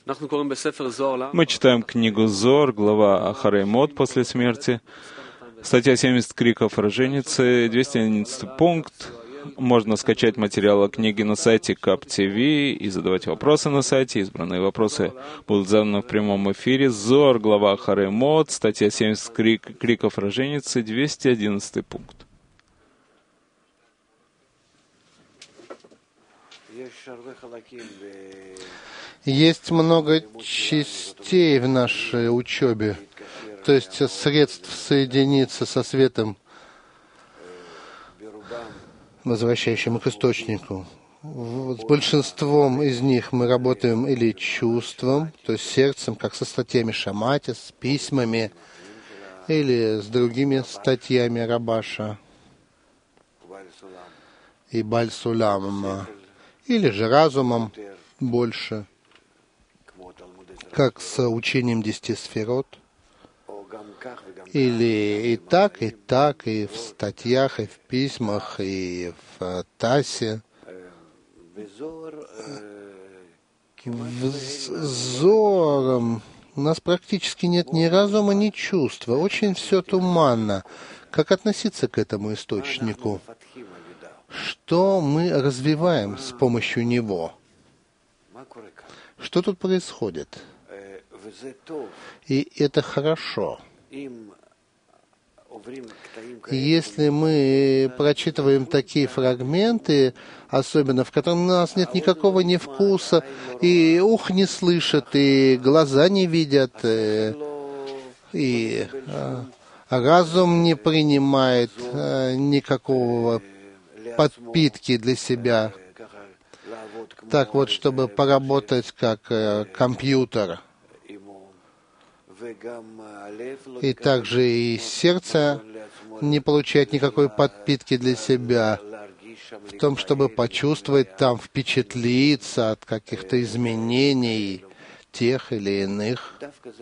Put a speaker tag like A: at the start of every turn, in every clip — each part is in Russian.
A: Мы читаем книгу Зоар, глава Ахарей Мот после смерти, статья 70 криков роженицы, 211 пункт. Можно скачать материалы книги на сайте КАП ТВ и задавать вопросы на сайте. Избранные вопросы будут заданы в прямом эфире. Зоар, глава Ахарей Мот, статья 70 криков роженицы, 211 пункт.
B: Есть много частей в нашей учебе, то есть средств соединиться со светом, возвращающим к источнику. С большинством из них мы работаем или чувством, то есть сердцем, как со статьями Шамати, с письмами, или с другими статьями Рабаша и Баль-Сулам, или же разумом больше, как с учением 10 сферот, или и так, и в статьях, и в письмах, и в Тасе. Зором у нас практически нет ни разума, ни чувства. Очень все туманно. Как относиться к этому источнику? Что мы развиваем с помощью него? Что тут происходит? И это хорошо. Если мы прочитываем такие фрагменты, особенно в которых у нас нет никакого ни вкуса, и ух не слышат, и глаза не видят, и разум не принимает никакого подпитки для себя, так вот, чтобы поработать как компьютер. И также и сердце не получает никакой подпитки для себя в том, чтобы почувствовать там, впечатлиться от каких-то изменений тех или иных.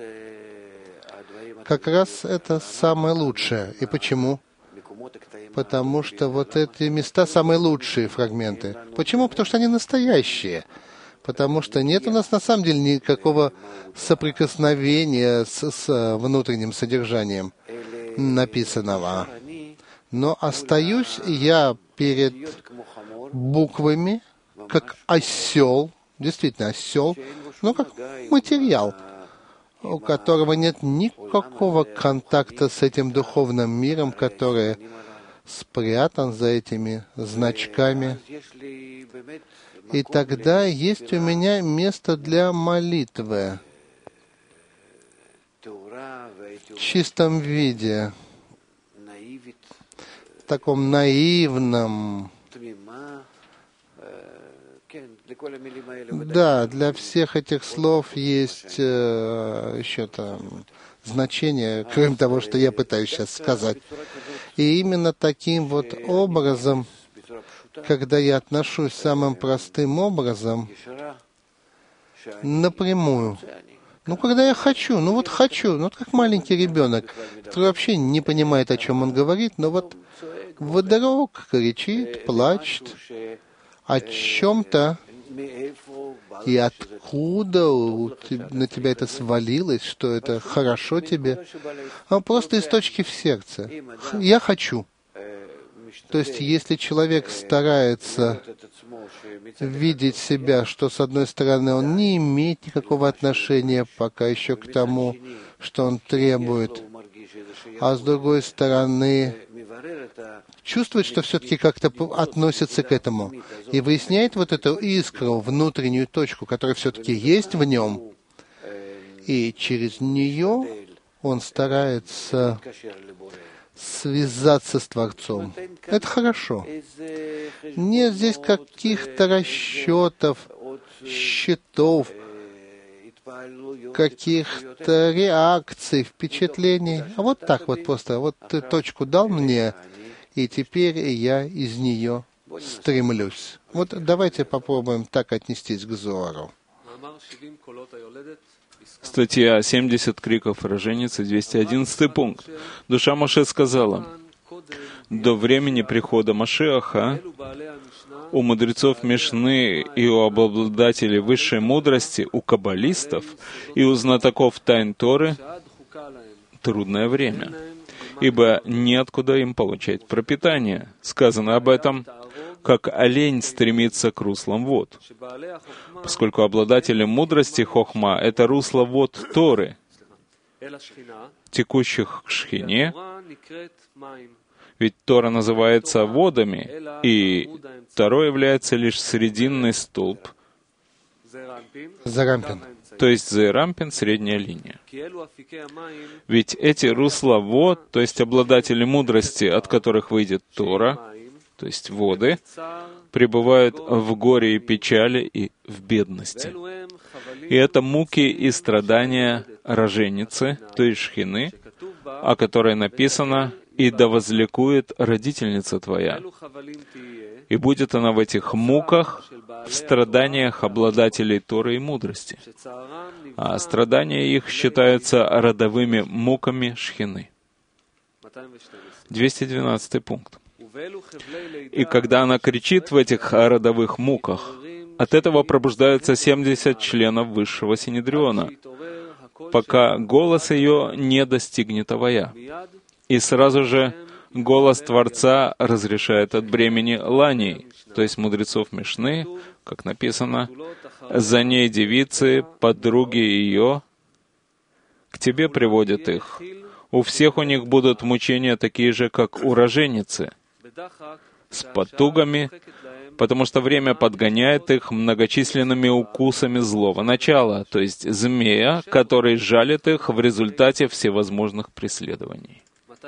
B: Как раз это самое лучшее. И почему? Потому что вот эти места самые лучшие фрагменты. Почему? Потому что они настоящие. Потому что нет у нас на самом деле никакого соприкосновения с внутренним содержанием написанного. Но остаюсь я перед буквами, как осел, действительно осел, но как материал, у которого нет никакого контакта с этим духовным миром, который спрятан за этими значками. И тогда есть у меня место для молитвы в чистом виде, в таком наивном. Да, для всех этих слов есть еще там значение, кроме того, что я пытаюсь сейчас сказать. И именно таким вот образом, когда я отношусь самым простым образом, напрямую, когда я хочу, вот как маленький ребенок, который вообще не понимает, о чем он говорит, но вот вдруг кричит, плачет о чем-то, и откуда на тебя это свалилось, что это хорошо тебе, просто из точки в сердце. Я хочу. То есть, если человек старается видеть себя, что, с одной стороны, он не имеет никакого отношения пока еще к тому, что он требует, а с другой стороны, чувствует, что все-таки как-то относится к этому, и выясняет вот эту искру, внутреннюю точку, которая все-таки есть в нем, и через нее он старается связаться с Творцом. Это хорошо. Нет здесь каких-то расчетов, счетов, каких-то реакций, впечатлений. А вот так вот просто. Вот ты точку дал мне, и теперь я из нее стремлюсь. Вот давайте попробуем так отнестись к Зоару.
A: Статья 70 криков роженицы, 211 пункт. Душа Моше сказала: до времени прихода Машиаха у мудрецов Мишны и у обладателей высшей мудрости, у каббалистов и у знатоков тайн Торы трудное время, ибо неоткуда им получать пропитание. Сказано об этом, как олень стремится к руслам вод. Поскольку обладатели мудрости хохма — это русло вод Торы, текущих к Шхине, ведь Тора называется водами, и второй является лишь срединный столб,
B: Зарампин.
A: то есть Зерампин — средняя линия. Ведь эти русла вод, то есть обладатели мудрости, от которых выйдет Тора, то есть воды, пребывают в горе и печали и в бедности. И это муки и страдания роженицы, то есть Шхины, о которой написано: «И да возликует родительница твоя». И будет она в этих муках, в страданиях обладателей Торы и мудрости. А страдания их считаются родовыми муками Шхины. 212 пункт. И когда она кричит в этих родовых муках, от этого пробуждаются 70 членов Высшего Синедриона, пока голос ее не достигнет Авая. И сразу же голос Творца разрешает от бремени ланей, то есть мудрецов Мишны, как написано: «За ней девицы, подруги ее, к тебе приводят их. У всех у них будут мучения такие же, как у роженицы, с потугами, потому что время подгоняет их многочисленными укусами злого начала, то есть змея, который жалит их в результате всевозможных преследований».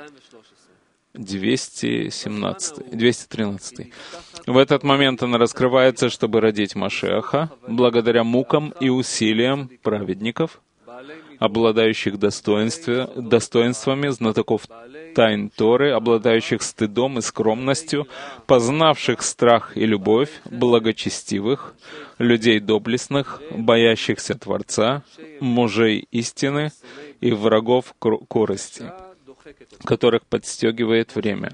A: 213. В этот момент она раскрывается, чтобы родить Машиаха, благодаря мукам и усилиям праведников, обладающих достоинствами, знатоков тайн Торы, обладающих стыдом и скромностью, познавших страх и любовь, благочестивых, людей доблестных, боящихся Творца, мужей истины и врагов корысти, которых подстегивает время.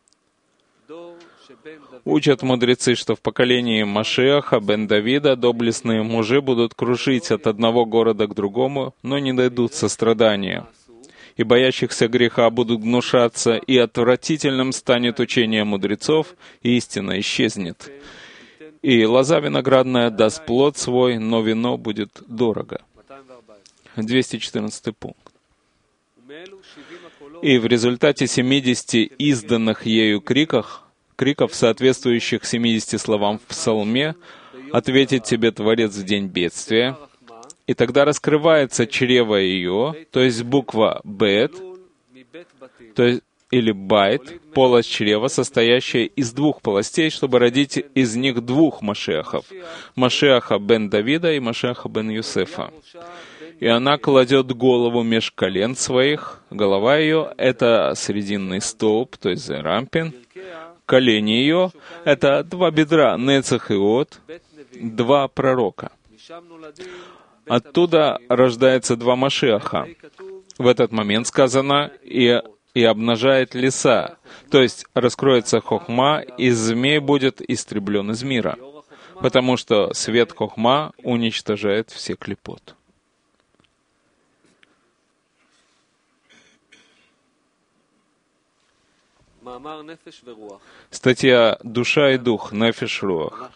A: Учат мудрецы, что в поколении Машиаха бен Давида доблестные мужи будут кружить от одного города к другому, но не дойдут сострадания. И боящихся греха будут гнушаться, и отвратительным станет учение мудрецов, и истина исчезнет. И лоза виноградная даст плод свой, но вино будет дорого. 214 пункт. И в результате 70 изданных ею криков, соответствующих 70 словам в псалме, ответит тебе Творец в день бедствия, и тогда раскрывается чрево ее, то есть буква «бет», то есть, или «байт», полость чрева, состоящая из двух полостей, чтобы родить из них двух Машиахов, Машиаха бен Давида и Машиаха бен Юсефа. И она кладет голову меж колен своих. Голова ее — это срединный столб, то есть Зерампин. Колени ее — это два бедра, Нецах и От, два пророка. Оттуда рождается два Машиаха. В этот момент сказано «и обнажает леса», то есть раскроется хохма, и змей будет истреблен из мира, потому что свет хохма уничтожает все клипот. Статья «Душа и дух», Нефеш Руах.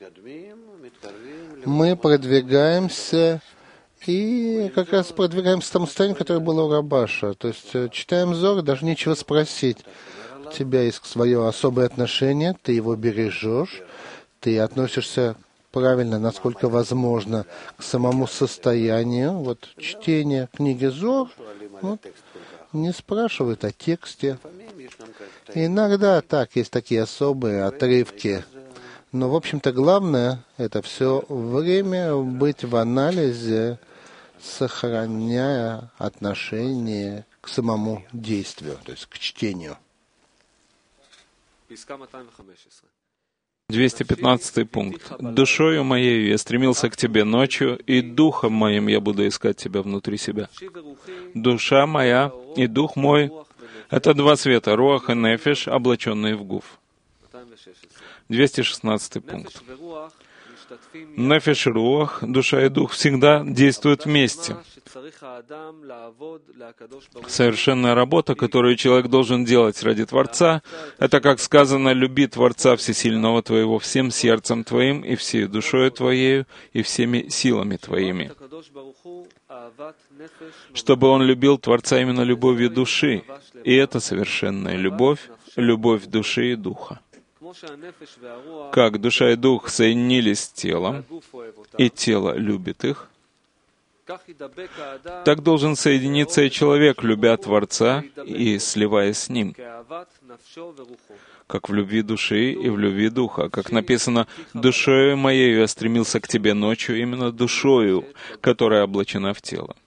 B: Мы продвигаемся и как раз продвигаемся к тому состоянию, которое было у Рабаша. То есть читаем Зор, даже нечего спросить. У тебя есть свое особое отношение, ты его бережешь, ты относишься правильно, насколько возможно, к самому состоянию. Вот чтение книги Зор не спрашивают о тексте. Иногда так, есть такие особые отрывки. Но, в общем-то, главное — это все время быть в анализе, сохраняя отношение к самому действию, то есть к чтению.
A: 215 пункт. «Душою моею я стремился к тебе ночью, и духом моим я буду искать тебя внутри себя». Душа моя и дух мой — это два света, руах и нефеш, облаченные в гуф. 216 пункт. Нефеш и руах, душа и дух, всегда действуют вместе. Совершенная работа, которую человек должен делать ради Творца, это, как сказано, «Люби Творца Всесильного твоего всем сердцем твоим и всей душою твоею и всеми силами твоими». Чтобы он любил Творца именно любовью души, и это совершенная любовь, любовь души и духа. Как душа и дух соединились с телом, и тело любит их, так должен соединиться и человек, любя Творца и сливаясь с Ним, как в любви души и в любви духа. Как написано, «Душою моею я стремился к тебе ночью», именно душою, которая облачена в тело.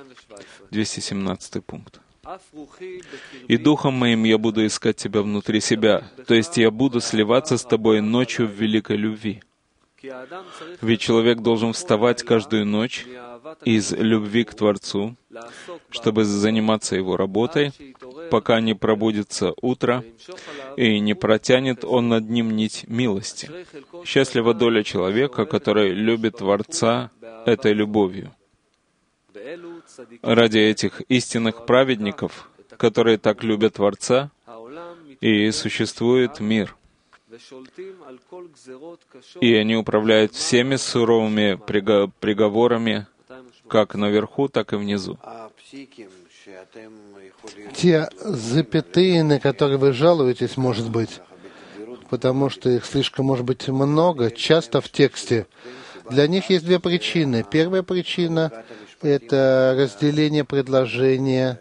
A: 217 пункт. «И духом моим я буду искать тебя внутри себя», то есть я буду сливаться с тобой ночью в великой любви. Ведь человек должен вставать каждую ночь из любви к Творцу, чтобы заниматься его работой, пока не пробудится утро и не протянет он над ним нить милости. Счастлива доля человека, который любит Творца этой любовью. Ради этих истинных праведников, которые так любят Творца, и существует мир. И они управляют всеми суровыми приговорами, как наверху, так и внизу.
B: Те запятые, на которые вы жалуетесь, может быть, потому что их слишком, может быть, много, часто в тексте, для них есть две причины. Первая причина — это разделение предложения,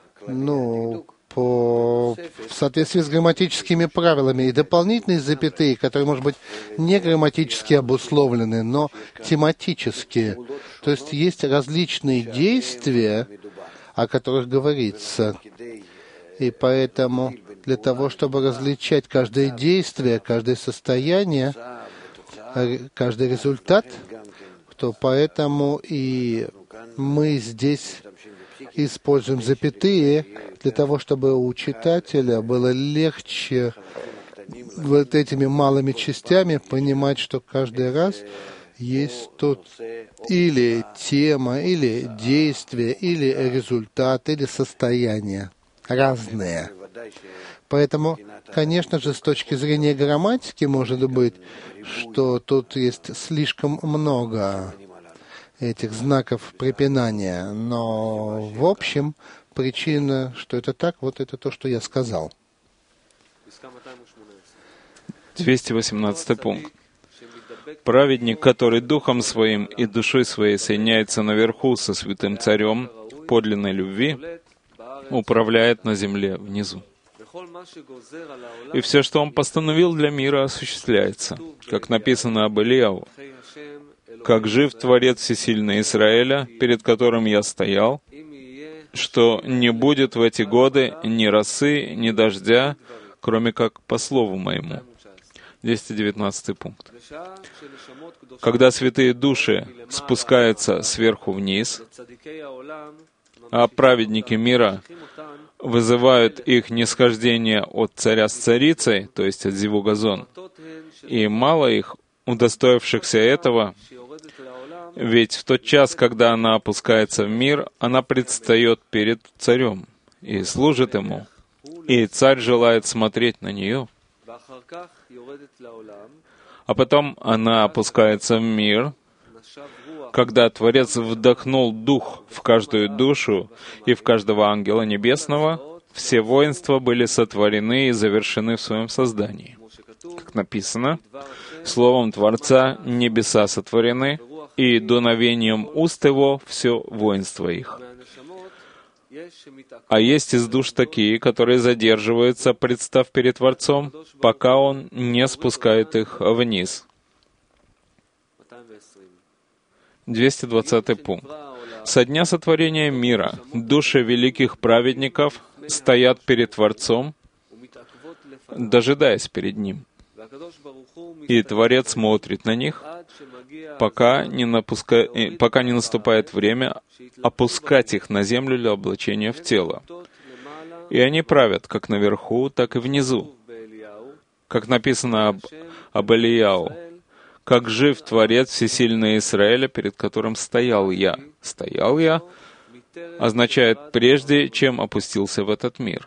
B: в соответствии с грамматическими правилами, и дополнительные запятые, которые, может быть, не грамматически обусловлены, но тематические. То есть есть различные действия, о которых говорится. И поэтому для того, чтобы различать каждое действие, каждое состояние, каждый результат, то поэтому и мы здесь используем запятые для того, чтобы у читателя было легче вот этими малыми частями понимать, что каждый раз есть тут или тема, или действие, или результат, или состояние разные. Поэтому, конечно же, с точки зрения грамматики, может быть, что тут есть слишком много этих знаков препинания, но в общем причина, что это так, вот это то, что я сказал.
A: 218 пункт. Праведник, который духом своим и душой своей соединяется наверху со святым царем подлинной любви, управляет на земле внизу. И все, что он постановил для мира, осуществляется. Как написано об Элияу: «Как жив Творец Всесильный Израиля, перед которым я стоял, что не будет в эти годы ни росы, ни дождя, кроме как по слову моему». 219 пункт. Когда святые души спускаются сверху вниз, а праведники мира вызывают их нисхождение от царя с царицей, то есть от Зиву-Газон, и мало их, удостоившихся этого, ведь в тот час, когда она опускается в мир, она предстает перед царем и служит ему, и царь желает смотреть на нее. А потом она опускается в мир, когда Творец вдохнул Дух в каждую душу и в каждого ангела небесного, все воинства были сотворены и завершены в своем создании. Как написано, словом Творца небеса сотворены, и дуновением уст Его все воинство их. А есть из душ такие, которые задерживаются, представ перед Творцом, пока Он не спускает их вниз. 220 пункт. Со дня сотворения мира души великих праведников стоят перед Творцом, дожидаясь перед Ним. И Творец смотрит на них, пока не наступает время опускать их на землю для облачения в тело. И они правят как наверху, так и внизу. Как написано об об Элияу. «Как жив Творец Всесильный Израиля, перед которым стоял я». «Стоял я» означает «прежде, чем опустился в этот мир».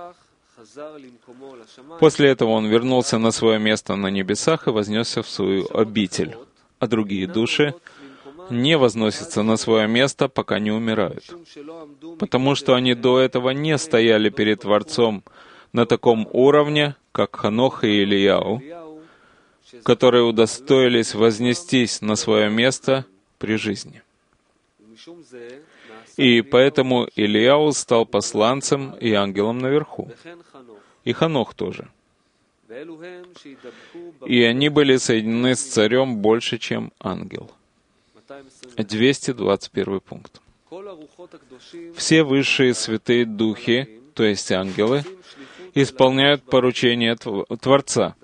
A: После этого он вернулся на свое место на небесах и вознесся в свою обитель. А другие души не возносятся на свое место, пока не умирают. Потому что они до этого не стояли перед Творцом на таком уровне, как Ханох и Элияу, которые удостоились вознестись на свое место при жизни. И поэтому Элияу стал посланцем и ангелом наверху. И Ханох тоже. И они были соединены с царем больше, чем ангел. 221 пункт. Все высшие святые духи, то есть ангелы, исполняют поручения Творца.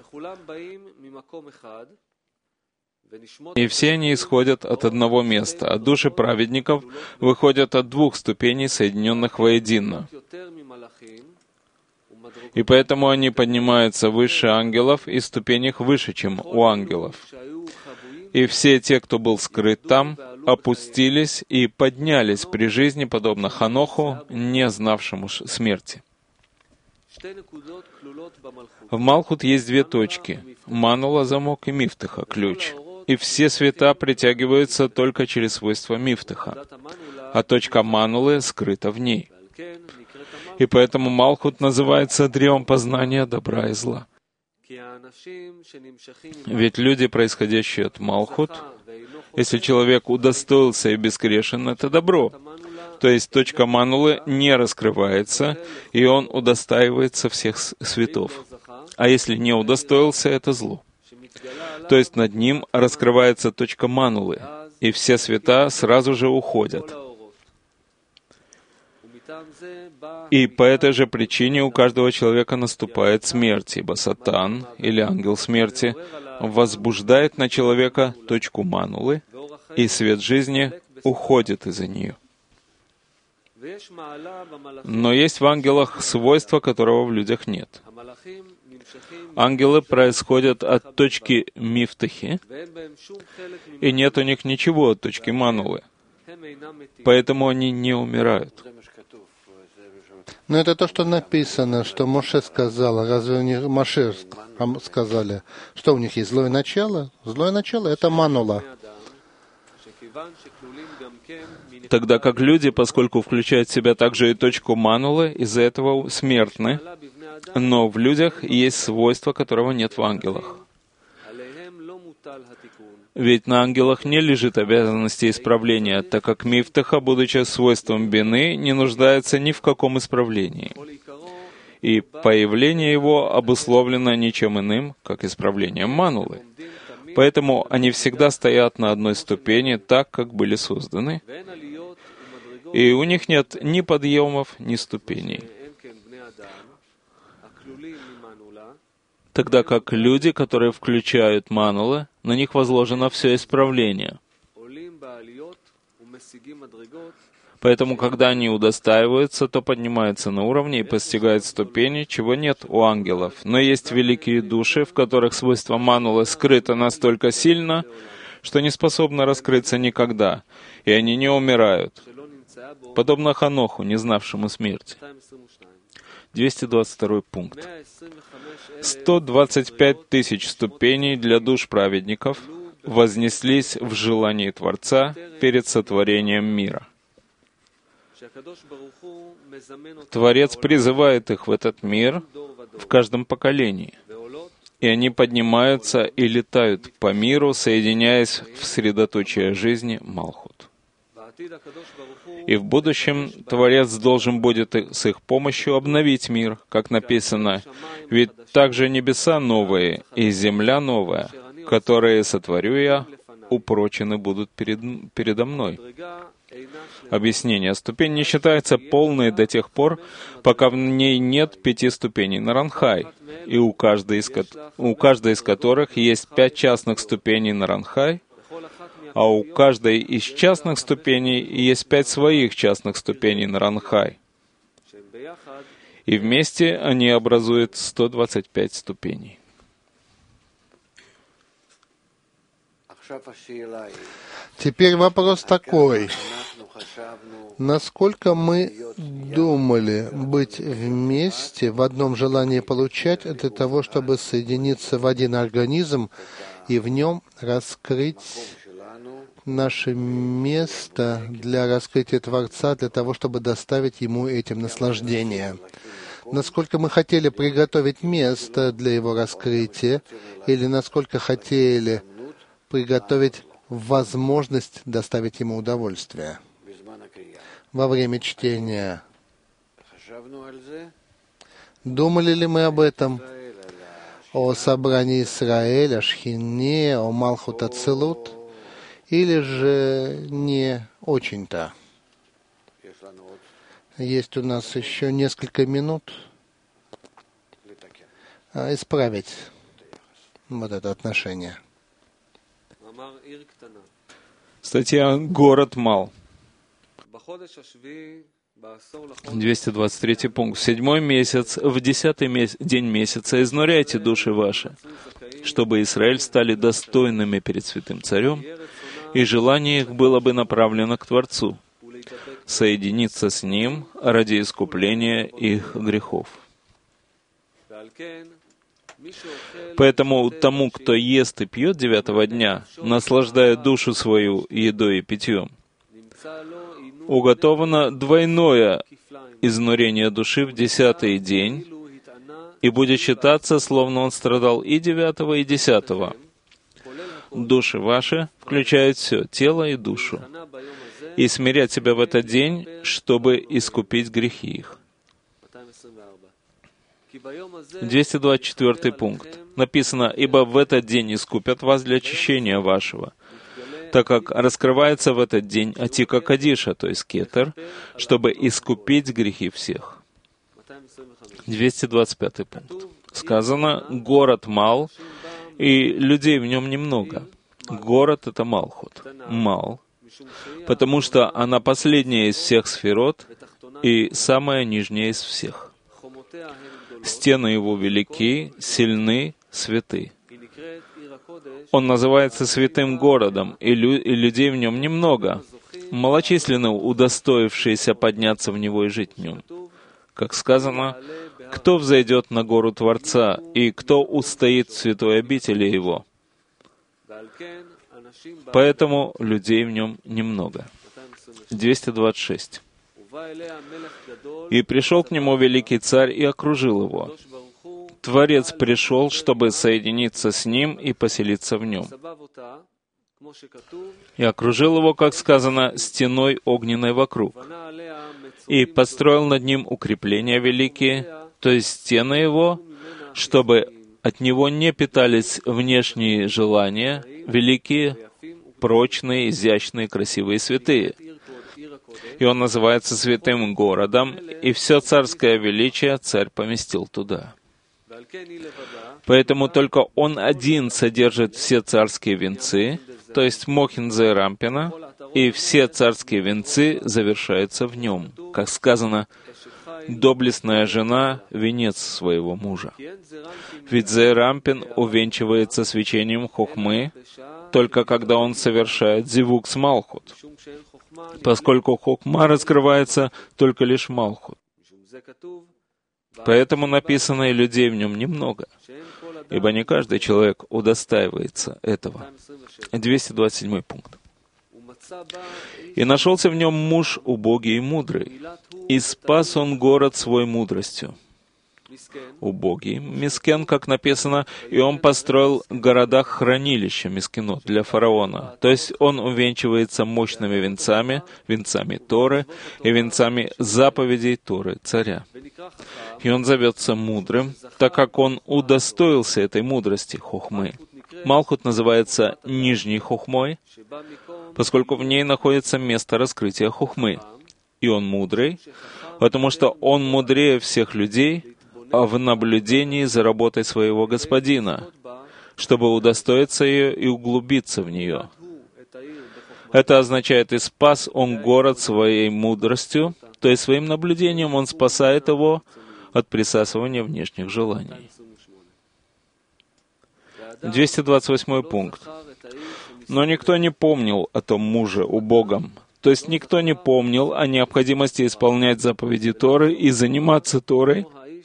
A: И все они исходят от одного места, а души праведников выходят от двух ступеней, соединенных воедино. И поэтому они поднимаются выше ангелов и в ступенях выше, чем у ангелов. И все те, кто был скрыт там, опустились и поднялись при жизни, подобно Ханоху, не знавшему смерти. В Малхут есть две точки — Манула — замок и Мифтаха — ключ. И все света притягиваются только через свойства Мифтаха, а точка Манулы скрыта в ней. И поэтому Малхут называется древом познания добра и зла. Ведь люди, происходящие от Малхут, если человек удостоился и безгрешен, это добро. То есть точка Манулы не раскрывается, и он удостаивается всех светов. А если не удостоился, это зло. То есть над ним раскрывается точка Манулы, и все света сразу же уходят. И по этой же причине у каждого человека наступает смерть, ибо Сатан, или ангел смерти, возбуждает на человека точку Манулы, и свет жизни уходит из-за нее. Но есть в ангелах свойство, которого в людях нет. Ангелы происходят от точки Мифтахи, и нет у них ничего от точки Манулы. Поэтому они не умирают.
B: Но это то, что написано, что Моше сказал. Разве у них Моше сказали, что у них есть злое начало? Злое начало — это Манула.
A: Тогда как люди, поскольку включают в себя также и точку Манулы, из-за этого смертны, но в людях есть свойство, которого нет в ангелах. Ведь на ангелах не лежит обязанности исправления, так как Мифтаха, будучи свойством бины, не нуждается ни в каком исправлении. И появление его обусловлено ничем иным, как исправлением Манулы. Поэтому они всегда стоят на одной ступени так, как были созданы, и у них нет ни подъемов, ни ступеней. Тогда как люди, которые включают Манулы, на них возложено все исправление. Поэтому, когда они удостаиваются, то поднимаются на уровне и постигают ступени, чего нет у ангелов. Но есть великие души, в которых свойство Манулы скрыто настолько сильно, что не способно раскрыться никогда, и они не умирают, подобно Ханоху, не знавшему смерти. 222 пункт. 125 тысяч ступеней для душ праведников вознеслись в желании Творца перед сотворением мира. Творец призывает их в этот мир в каждом поколении, и они поднимаются и летают по миру, соединяясь в средоточие жизни Малхут. И в будущем Творец должен будет с их помощью обновить мир, как написано, «Ведь также небеса новые и земля новая, которые сотворю я, упрочены будут передо мной». Объяснение. Ступень не считается полной до тех пор, пока в ней нет 5 ступеней Наранхай, и у каждой из которых есть 5 частных ступеней Наранхай, а у каждой из частных ступеней есть 5 своих частных ступеней Наранхай. И вместе они образуют 125 ступеней.
B: Теперь вопрос такой. Насколько мы думали быть вместе, в одном желании получать, для того, чтобы соединиться в один организм и в нем раскрыть наше место для раскрытия Творца, для того, чтобы доставить Ему этим наслаждение. Насколько мы хотели приготовить место для Его раскрытия, или насколько хотели приготовить возможность доставить Ему удовольствие. Во время чтения думали ли мы об этом? О собрании Исраэля, о Шхине, о Малхут Ацилут? Или же не очень-то? Есть у нас еще несколько минут исправить вот это отношение.
A: Статья «Город Мал». 223 пункт. В 7-й месяц, в 10-й день месяца изнуряйте души ваши, чтобы Израиль стали достойными перед святым царем, и желание их было бы направлено к Творцу, соединиться с Ним ради искупления их грехов. Поэтому тому, кто ест и пьет 9-го дня, наслаждая душу свою едой и питьем, уготовано двойное изнурение души в 10-й день, и будет считаться, словно он страдал и 9-го, и 10-го. Души ваши включают все, тело и душу, и смирять себя в этот день, чтобы искупить грехи их. 224 пункт. Написано: «Ибо в этот день искупят вас для очищения вашего, так как раскрывается в этот день Атика Кадиша, то есть Кетер, чтобы искупить грехи всех». 225 пункт. Сказано: «Город мал, и людей в нем немного». Город — это Малхут. Мал. Потому что она последняя из всех сферот и самая нижняя из всех. Стены его велики, сильны, святы. Он называется святым городом, и людей в нем немного. Малочисленны удостоившиеся подняться в него и жить в нем. Как сказано: «Кто взойдет на гору Творца, и кто устоит в святой обители его?» Поэтому людей в нем немного. 226. «И пришел к нему великий царь и окружил его. Творец пришел, чтобы соединиться с ним и поселиться в нем. И окружил его, как сказано, стеной огненной вокруг. И построил над ним укрепления великие, то есть стены его, чтобы от него не питались внешние желания, великие, прочные, изящные, красивые, святые. И он называется святым городом, и все царское величие царь поместил туда. Поэтому только он один содержит все царские венцы, то есть Мохин Зеэр Анпина, и все царские венцы завершаются в нем. Как сказано: «Доблестная жена — венец своего мужа». Ведь Зеэр Анпин увенчивается свечением хохмы, только когда он совершает зивук с Малхут, поскольку хохма раскрывается только лишь Малхут. Поэтому написано: «И людей в нем немного», ибо не каждый человек удостаивается этого. 227 пункт. «И нашелся в нем муж убогий и мудрый, и спас он город свой мудростью». Убогий, мискен, как написано, и он построил в городах хранилища мискенот для фараона. То есть он увенчивается мощными венцами, венцами Торы и венцами заповедей Торы царя. И он зовется мудрым, так как он удостоился этой мудрости, хохмы. Малхут называется нижней хохмой, поскольку в ней находится место раскрытия хохмы. И он мудрый, потому что он мудрее всех людей в наблюдении за работой своего господина, чтобы удостоиться ее и углубиться в нее. Это означает: «И спас он город своей мудростью», то есть своим наблюдением он спасает его от присасывания внешних желаний. 228 пункт. Но никто не помнил о том муже убогом. То есть никто не помнил о необходимости исполнять заповеди Торы и заниматься Торой,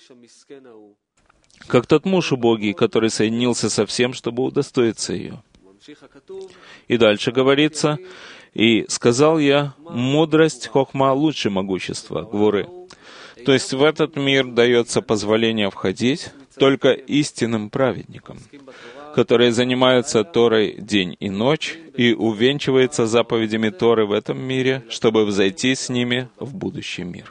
A: как тот муж убогий, который соединился со всем, чтобы удостоиться ее. И дальше говорится, «И сказал я, мудрость хохма лучше могущества, гвуры». То есть в этот мир дается позволение входить только истинным праведникам, которые занимаются Торой день и ночь и увенчиваются заповедями Торы в этом мире, чтобы взойти с ними в будущий мир.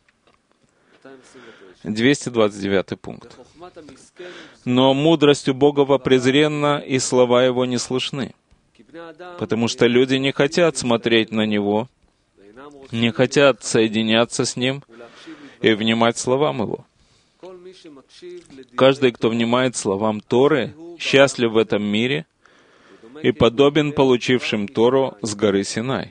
A: 229 пункт. «Но мудрость убогого презренна, и слова его не слышны, потому что люди не хотят смотреть на него, не хотят соединяться с ним и внимать словам его. Каждый, кто внимает словам Торы, счастлив в этом мире и подобен получившим Тору с горы Синай.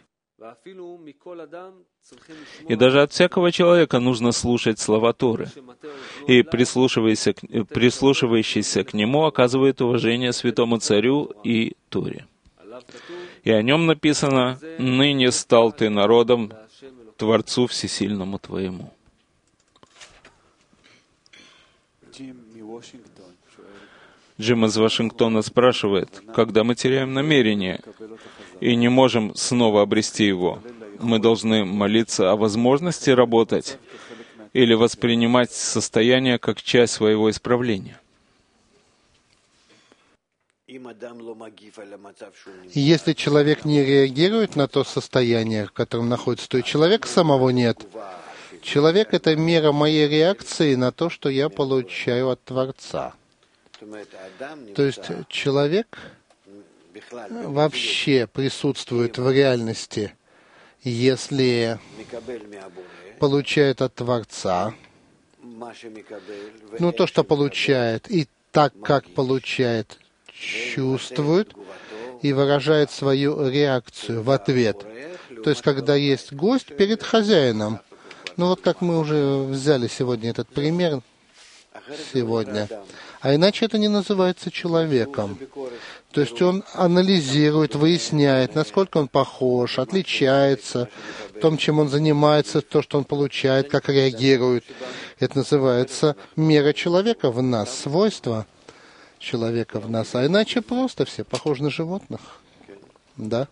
A: И даже от всякого человека нужно слушать слова Торы, и прислушивающийся к нему оказывает уважение святому царю и Торе. И о нем написано: «Ныне стал ты народом, Творцу Всесильному твоему». Джим из Вашингтона спрашивает, когда мы теряем намерение и не можем снова обрести его, мы должны молиться о возможности работать или воспринимать состояние как часть своего исправления.
B: Если человек не реагирует на то состояние, в котором находится, то и человека самого нет. Человек — это мера моей реакции на то, что я получаю от Творца. То есть человек вообще присутствует в реальности, если получает от Творца, то, что получает, и так, как получает, чувствует и выражает свою реакцию в ответ. То есть, когда есть гость перед хозяином. Как мы уже взяли сегодня этот пример, А иначе это не называется человеком. То есть он анализирует, выясняет, насколько он похож, отличается в том, чем он занимается, то, что он получает, как реагирует. Это называется мера человека в нас, свойства человека в нас. А иначе просто все похожи на животных. Да.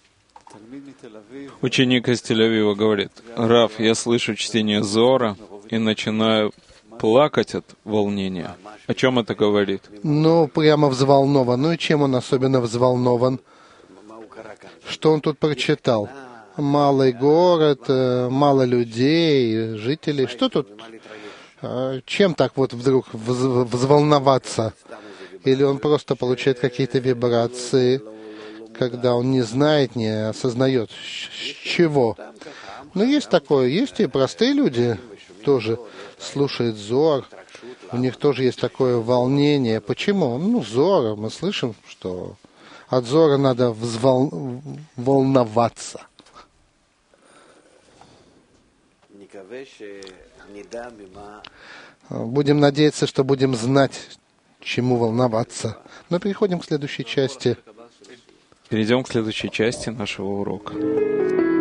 A: Ученик из Тель-Авива говорит: «Рав, я слышу чтение Зоара и начинаю плакать от волнения». О чем это говорит?
B: Прямо взволнован. И чем он особенно взволнован? Что он тут прочитал? Малый город, мало людей, жителей. Что тут? Чем так вдруг взволноваться? Или он просто получает какие-то вибрации, когда он не знает, не осознает, с чего? Есть такое. Есть и простые люди тоже слушают Зоар. У них тоже есть такое волнение. Почему? Зоар. Мы слышим, что от Зоара надо волноваться. Будем надеяться, что будем знать, чему волноваться. Но переходим к следующей части.
A: Перейдем к следующей части нашего урока.